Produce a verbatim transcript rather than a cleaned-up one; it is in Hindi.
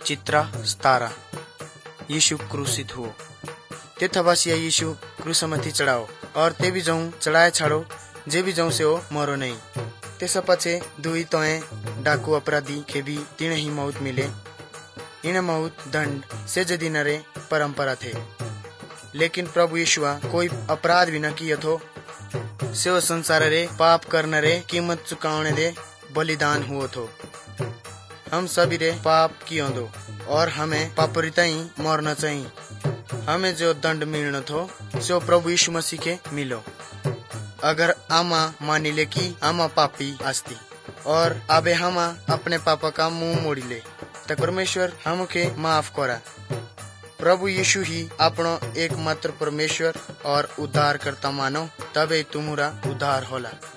चित्रा सतारा यीशु क्रूसित हुओ। ते थबासिया यीशु क्रूसमाथि चढ़ाओ और ते भी जाऊं चढ़ाए छाड़ो जे भी जाऊं से ओ मरो नहीं। त्यसो पछे दुई तोए डाकू अपराधी के भी तीन ही मौत मिले। इन मौत दंड से जदी नरे परंपरा थे, लेकिन प्रभु यीशुआ कोई अपराध भी न किया थो। से वो संसार रे पाप करने रे कीमत चुकाने दे बलिदान हुओ थो। हम सभी रे पाप कियो दो और हमें पापरिता ही मरना चाहिए। हमें जो दंड मिलना थो सो प्रभु यीशु मसीह के मिलो। अगर आमा मानी ले कि आमा पापी आस्ती और अबे हमा अपने पापा का मुंह मोड़ी ले तो परमेश्वर हमके माफ करा। प्रभु यीशु ही अपनो एकमात्र परमेश्वर और उद्धार करता मानो, तबे तुम्हारा उद्धार होला।